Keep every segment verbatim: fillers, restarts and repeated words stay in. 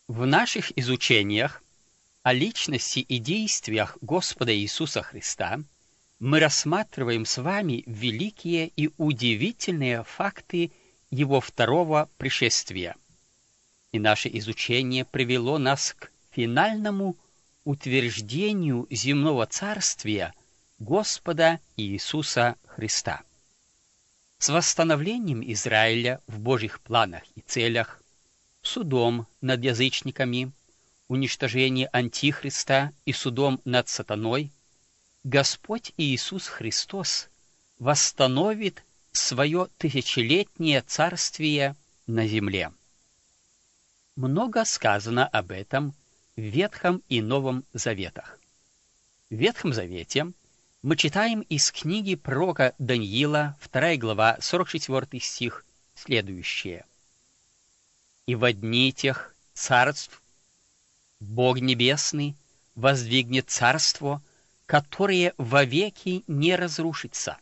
В наших изучениях о личности и действиях Господа Иисуса Христа мы рассматриваем с вами великие и удивительные факты Его второго пришествия. И наше изучение привело нас к финальному утверждению земного царствия Господа Иисуса Христа. С восстановлением Израиля в Божьих планах и целях, судом над язычниками, уничтожением Антихриста и судом над сатаной, Господь Иисус Христос восстановит свое тысячелетнее царствие на земле. Много сказано об этом в Ветхом и Новом Заветах. В Ветхом Завете мы читаем из книги пророка Даниила, вторая глава, сорок четвёртый стих, следующее. «И во дни тех царств Бог Небесный воздвигнет царство, которое вовеки не разрушится.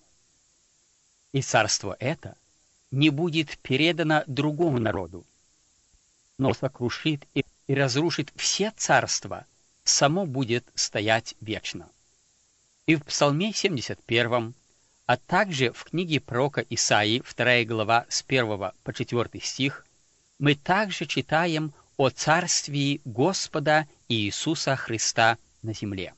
И царство это не будет передано другому народу, но сокрушит и разрушит все царства, само будет стоять вечно». И в Псалме семьдесят первом, а также в книге пророка Исаии, вторая глава, с первого по четвёртый стих, мы также читаем о царствии Господа Иисуса Христа на земле.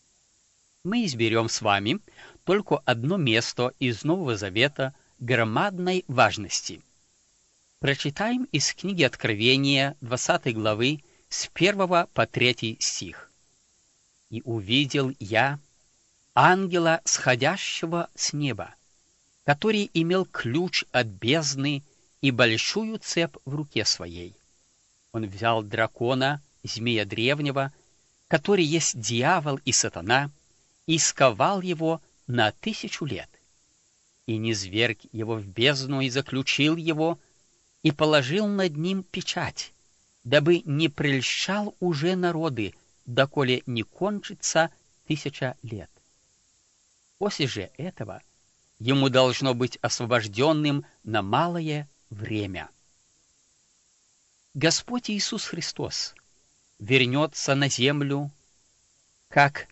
Мы изберем с вами только одно место из Нового Завета громадной важности. Прочитаем из книги Откровения, двадцатой главы, с первого по третий стих. «И увидел я ангела, сходящего с неба, который имел ключ от бездны и большую цепь в руке своей. Он взял дракона, змея древнего, который есть дьявол и сатана, и сковал его на тысячу лет, и низвергг его в бездну и заключил его, и положил над ним печать, дабы не прельщал уже народы, доколе не кончится тысяча лет. После же этого ему должно быть освобожденным на малое время». Господь Иисус Христос вернется на землю как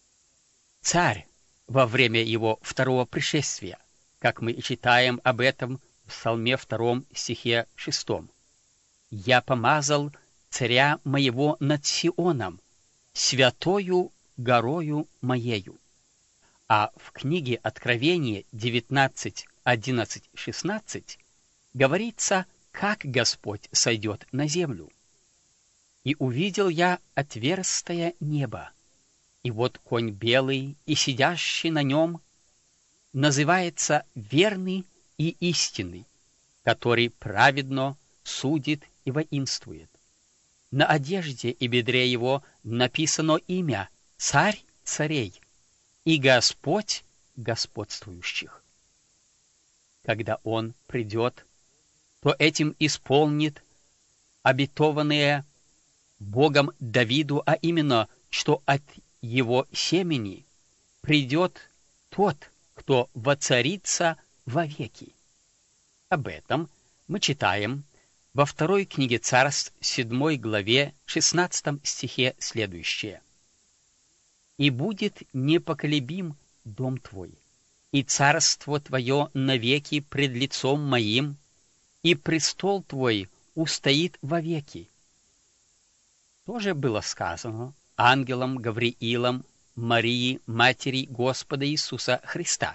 царь во время его второго пришествия, как мы и читаем об этом в Псалме втором стихе шестом. «Я помазал царя моего над Сионом, святою горою моею». А в книге Откровения девятнадцать, одиннадцать, шестнадцать говорится, как Господь сойдет на землю. «И увидел я отверстое небо, и вот конь белый, и сидящий на нем называется верный и истинный, который праведно судит и воинствует. На одежде и бедре его написано имя «Царь царей» и Господь господствующих. Когда Он придет, то этим исполнит обетованное Богом Давиду, а именно, что от его семени придет тот, кто воцарится вовеки. Об этом мы читаем во второй книге Царств, седьмой главе, шестнадцатом стихе следующее. «И будет непоколебим дом твой, и царство твое навеки пред лицом моим, и престол твой устоит вовеки». Тоже было сказано ангелом Гавриилом Марии, матери Господа Иисуса Христа.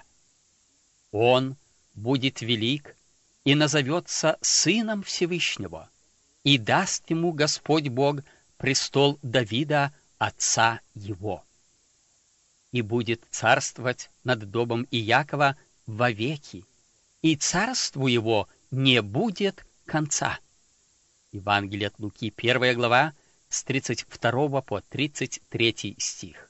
«Он будет велик и назовется Сыном Всевышнего, и даст ему Господь Бог престол Давида, отца его. И будет царствовать над домом Иакова вовеки, и царству его не будет конца». Евангелие от Луки, первая глава, с тридцать второго по тридцать третий стих.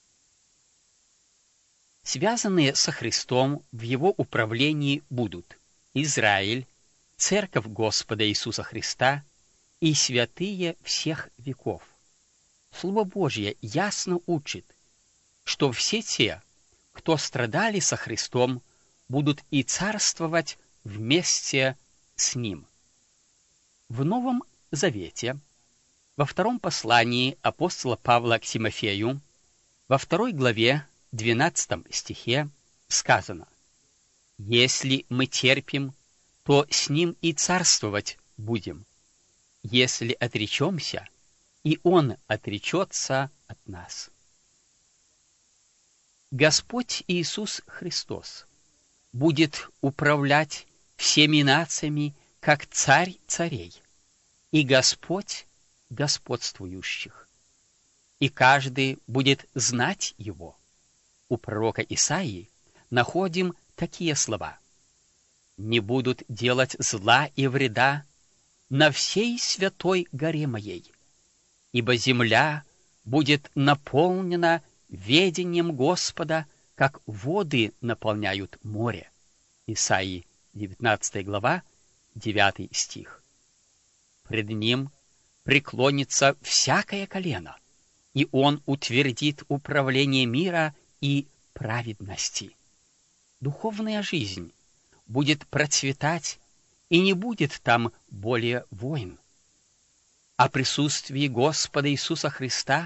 Связанные со Христом в Его управлении будут Израиль, Церковь Господа Иисуса Христа и святые всех веков. Слово Божье ясно учит, что все те, кто страдали со Христом, будут и царствовать вместе с Ним. В Новом Завете Во втором послании апостола Павла к Тимофею, во второй главе, двенадцатом стихе, сказано: «Если мы терпим, то с ним и царствовать будем. Если отречемся, и он отречется от нас». Господь Иисус Христос будет управлять всеми нациями, как царь царей, и Господь господствующих, и каждый будет знать его. У пророка Исаии находим такие слова: «Не будут делать зла и вреда на всей святой горе моей, ибо земля будет наполнена ведением Господа, как воды наполняют море». Исаии девятнадцатая глава, девятый стих. Пред ним преклонится всякое колено, и он утвердит управление мира и праведности. Духовная жизнь будет процветать, и не будет там более войн. О присутствии Господа Иисуса Христа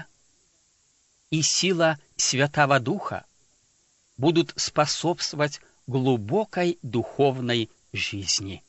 и сила Святого Духа будут способствовать глубокой духовной жизни.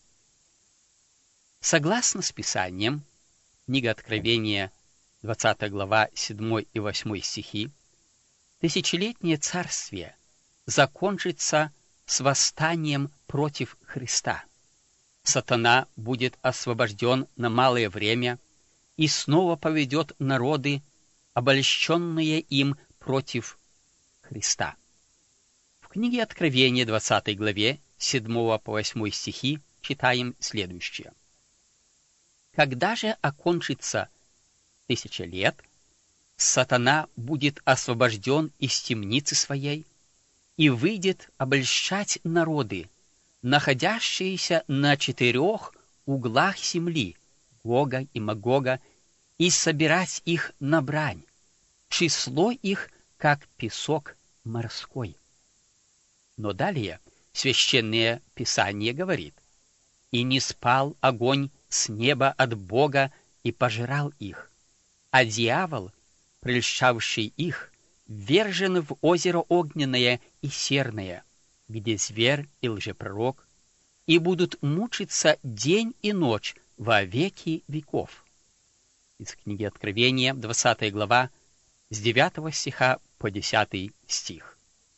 Согласно с Писанием, книга Откровения, двадцатая глава, седьмой и восьмой стихи, тысячелетнее царствие закончится с восстанием против Христа. Сатана будет освобожден на малое время и снова поведет народы, обольщенные им против Христа. В книге Откровения, двадцатой главе, седьмого по восьмой стихи, читаем следующее. «Когда же окончится тысяча лет, сатана будет освобожден из темницы своей и выйдет обольщать народы, находящиеся на четырех углах земли, Гога и Магога, и собирать их на брань, число их, как песок морской». Но далее Священное Писание говорит: «И не спал огонь с неба от Бога и пожирал их, а дьявол, прельщавший их, ввержен в озеро огненное и серное, где зверь и лжепророк, и будут мучиться день и ночь во веки веков». Из книги Откровения, двадцатая глава, с девятого стиха по десятый стих.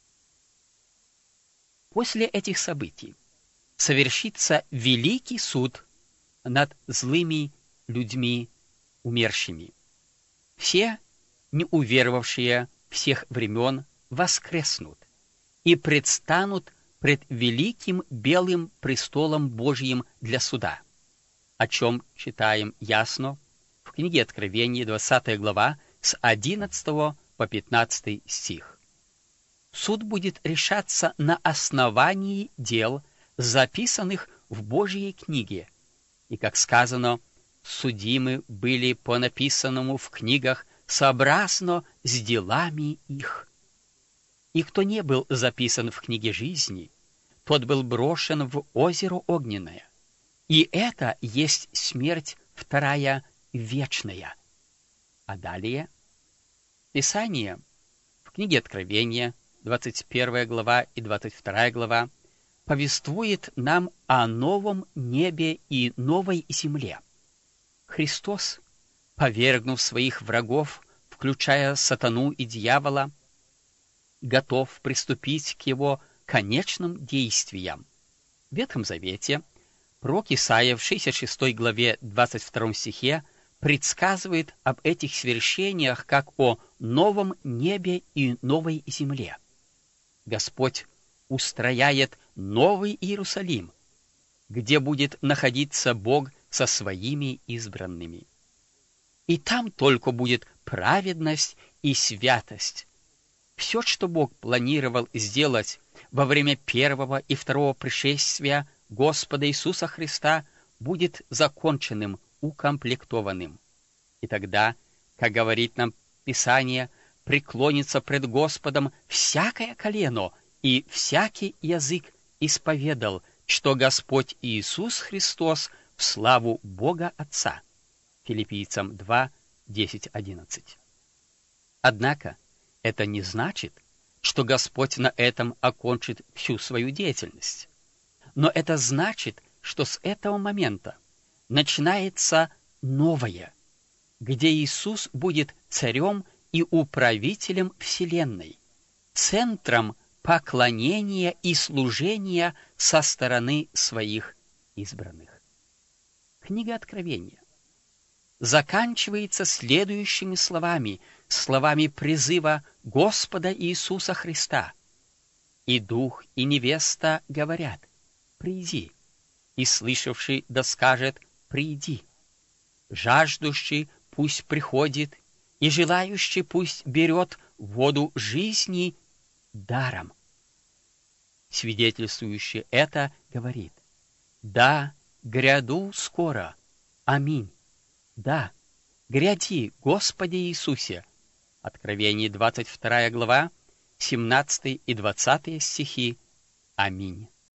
После этих событий совершится великий суд над злыми людьми, умершими. Все, не уверовавшие всех времен, воскреснут и предстанут пред великим белым престолом Божьим для суда, о чем читаем ясно в книге Откровения, двадцатая глава, с одиннадцатого по пятнадцатый стих. Суд будет решаться на основании дел, записанных в Божьей книге, и, как сказано, судимы были по написанному в книгах сообразно с делами их. И кто не был записан в книге жизни, тот был брошен в озеро огненное. И это есть смерть вторая вечная. А далее Писание в книге Откровения, двадцать первая глава и двадцать вторая глава, повествует нам о новом небе и новой земле. Христос, повергнув своих врагов, включая сатану и дьявола, готов приступить к его конечным действиям. В Ветхом Завете пророк Исаия в шестьдесят шестой главе двадцать втором стихе предсказывает об этих свершениях как о новом небе и новой земле. Господь устрояет новый Иерусалим, где будет находиться Бог со своими избранными. И там только будет праведность и святость. Все, что Бог планировал сделать во время первого и второго пришествия Господа Иисуса Христа, будет законченным, укомплектованным. И тогда, как говорит нам Писание, преклонится пред Господом всякое колено, и всякий язык исповедал, что Господь Иисус Христос в славу Бога Отца. Филиппийцам два, десять одиннадцать. Однако это не значит, что Господь на этом окончит всю свою деятельность. Но это значит, что с этого момента начинается новое, где Иисус будет царем и управителем вселенной, центром поклонения и служения со стороны своих избранных. Книга Откровения заканчивается следующими словами, словами призыва Господа Иисуса Христа. «И Дух, и невеста говорят: приди, и слышавший да скажет: приди. Жаждущий пусть приходит, и желающий пусть берет воду жизни даром». Свидетельствующий это говорит: «Да, гряду скоро. Аминь. Да, гряди, Господи Иисусе». Откровение двадцать вторая глава, семнадцатый и двадцатый стихи. Аминь.